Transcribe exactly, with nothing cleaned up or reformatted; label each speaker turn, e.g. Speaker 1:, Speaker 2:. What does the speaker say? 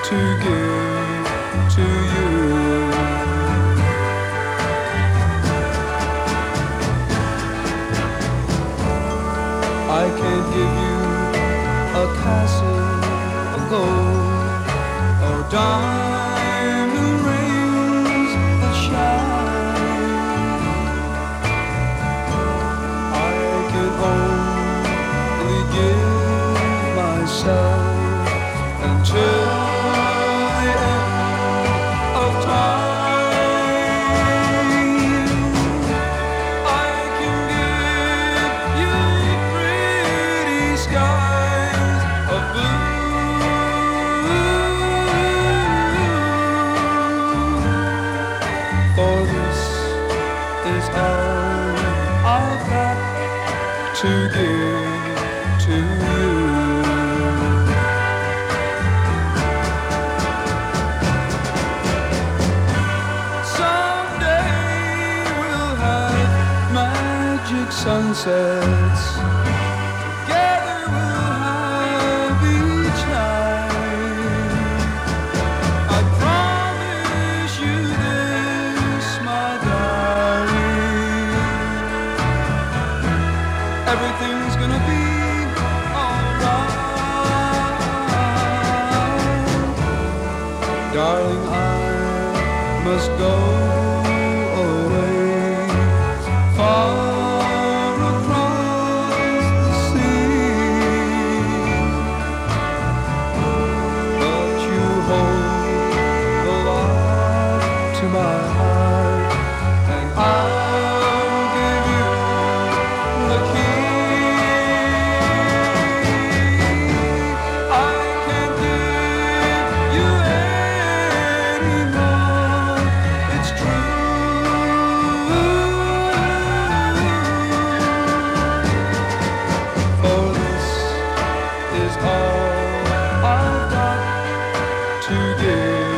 Speaker 1: to give to you. I can't give you a castle of gold or diamond rings that shine. I can only give myself until the end of time. I can give you pretty skies of blue, for this is all I've got to give to you. Sunsets together we'll have each night. I promise you this, my darling. Everything's gonna be alright. Darling, I must go away far to my heart, and I'll give you the key. I can't give you any more, it's true. For this is all I've got to give.